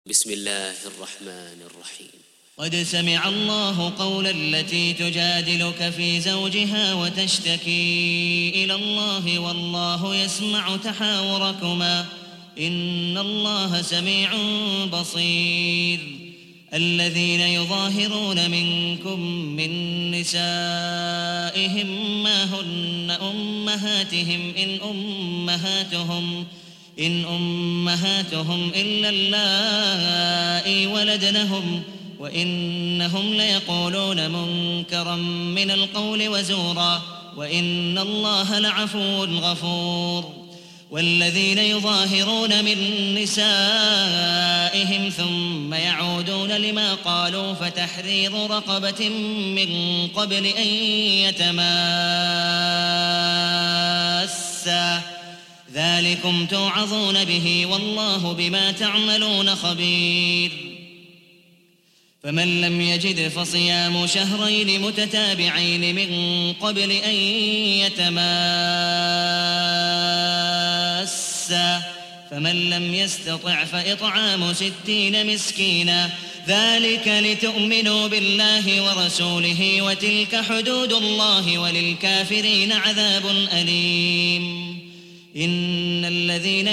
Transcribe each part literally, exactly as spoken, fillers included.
بسم الله الرحمن الرحيم. قد سمع الله قول التي تجادلك في زوجها وتشتكي إلى الله والله يسمع تحاوركما إن الله سميع بصير. الذين يظاهرون منكم من نسائهم ما هن أمهاتهم إن أمهاتهم إن أمهاتهم إلا اللائي ولدنهم وإنهم ليقولون منكرا من القول وزورا وإن الله لعفو غفور. والذين يظاهرون من نسائهم ثم يعودون لما قالوا فتحرير رقبة من قبل أن يتماسا ذلكم توعظون به والله بما تعملون خبير. فمن لم يجد فصيام شهرين متتابعين من قبل أن يتماسا فمن لم يستطع فإطعام ستين مسكينا ذلك لتؤمنوا بالله ورسوله وتلك حدود الله وللكافرين عذاب أليم. إن الذين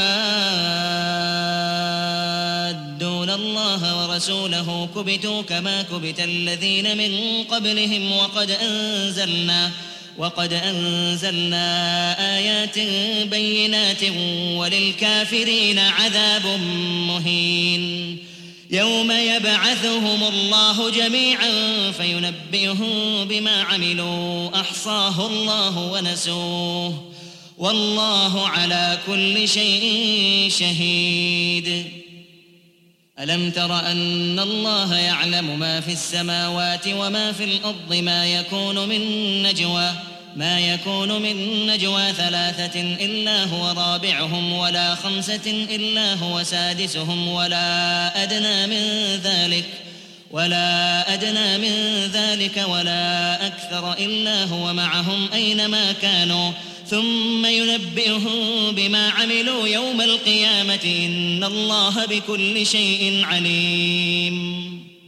يحادون الله ورسوله كبتوا كما كبت الذين من قبلهم وقد أنزلنا وقد أنزلنا آيات بينات وللكافرين عذاب مهين. يوم يبعثهم الله جميعا فينبئهم بما عملوا أحصاه الله ونسوه والله على كل شيء شهيد. ألم تر أن الله يعلم ما في السماوات وما في الأرض ما يكون من نجوى ما يكون من نجوى ثلاثة إلا هو رابعهم ولا خمسة إلا هو سادسهم ولا أدنى من ذلك ولا أدنى من ذلك ولا أكثر إلا هو معهم أينما كانوا ثم ينبئهم بما عملوا يوم القيامة إن الله بكل شيء عليم.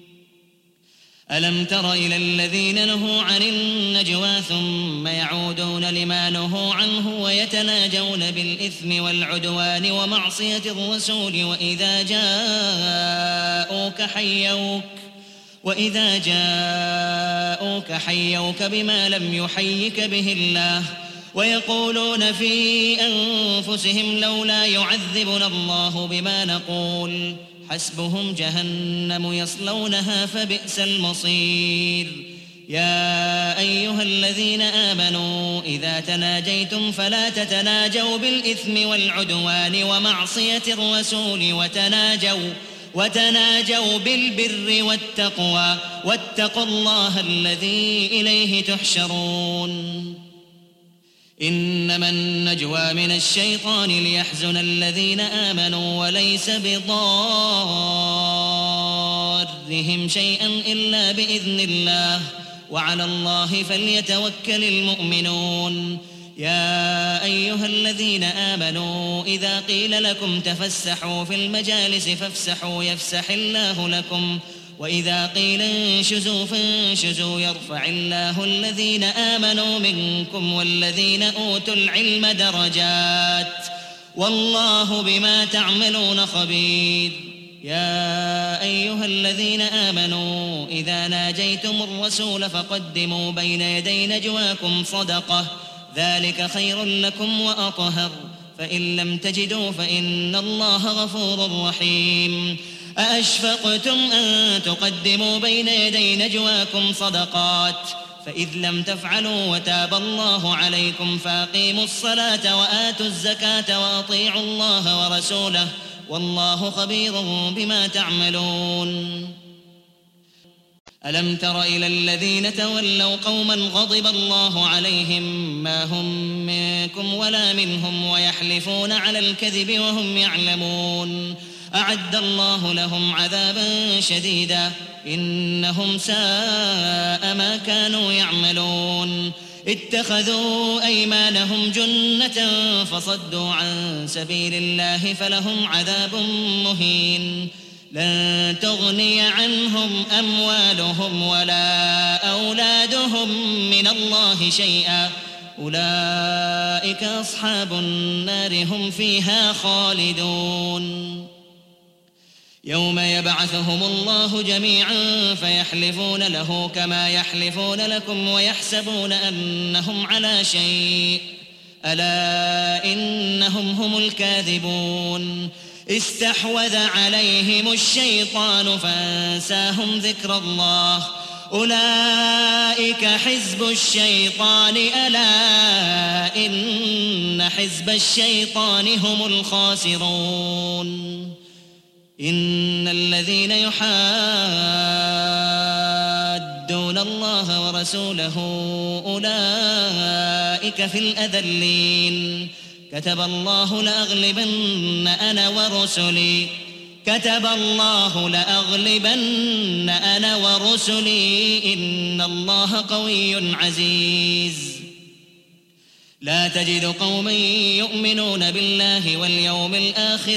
ألم تر إلى الذين نهوا عن النجوى ثم يعودون لما نهوا عنه ويتناجون بالإثم والعدوان ومعصية الرسول وإذا جاءوك حيوك وإذا جاءوك حيوك بما لم يحيك به الله ويقولون في أنفسهم لولا يعذبنا الله بما نقول حسبهم جهنم يصلونها فبئس المصير. يا أيها الذين آمنوا إذا تناجيتم فلا تتناجوا بالإثم والعدوان ومعصية الرسول وتناجوا وتناجوا بالبر والتقوى واتقوا الله الذي إليه تحشرون. إنما النجوى من الشيطان ليحزن الذين آمنوا وليس بضارهم شيئا إلا بإذن الله وعلى الله فليتوكل المؤمنون. يا أيها الذين آمنوا إذا قيل لكم تفسحوا في المجالس فافسحوا يفسح الله لكم وإذا قيل انشزوا فانشزوا يرفع الله الذين آمنوا منكم والذين أوتوا العلم درجات والله بما تعملون خبير. يا أيها الذين آمنوا إذا ناجيتم الرسول فقدموا بين يدي نجواكم صدقة ذلك خير لكم وأطهر فإن لم تجدوا فإن الله غفور رحيم. أأشفقتم أن تقدموا بين يدي نجواكم صدقات فإذ لم تفعلوا وتاب الله عليكم فأقيموا الصلاة وآتوا الزكاة وأطيعوا الله ورسوله والله خبير بما تعملون. ألم تر إلى الذين تولوا قوما غضب الله عليهم ما هم منكم ولا منهم ويحلفون على الكذب وهم يعلمون أعد الله لهم عذابا شديدا إنهم ساء ما كانوا يعملون. اتخذوا أيمانهم جنة فصدوا عن سبيل الله فلهم عذاب مهين. لن تغني عنهم أموالهم ولا أولادهم من الله شيئا أولئك أصحاب النار هم فيها خالدون يوم يبعثهم الله جميعا فيحلفون له كما يحلفون لكم ويحسبون أنهم على شيء ألا إنهم هم الكاذبون استحوذ عليهم الشيطان فانساهم ذكر الله أولئك حزب الشيطان ألا إن حزب الشيطان هم الخاسرون إن الذين يحادون الله ورسوله أولئك في الأذلين كتب الله لأغلبن أنا ورسلي كتب الله لأغلبن أنا ورسلي إن الله قوي عزيز لا تجد قوما يؤمنون بالله واليوم الآخر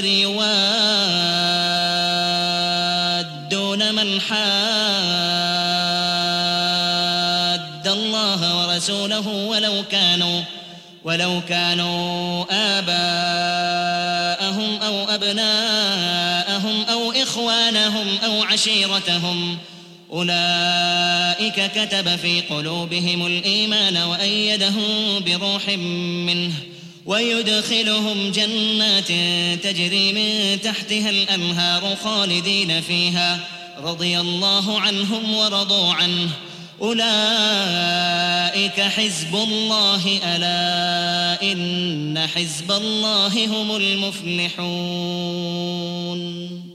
يوادون من حاد الله ورسوله ولو كانوا ولو كانوا آباءهم أو أبناءهم أو إخوانهم أو عشيرتهم أولئك كتب في قلوبهم الإيمان وأيدهم بروح منه ويدخلهم جنات تجري من تحتها الأنهار خالدين فيها رضي الله عنهم ورضوا عنه أولئك حزب الله ألا إن حزب الله هم المفلحون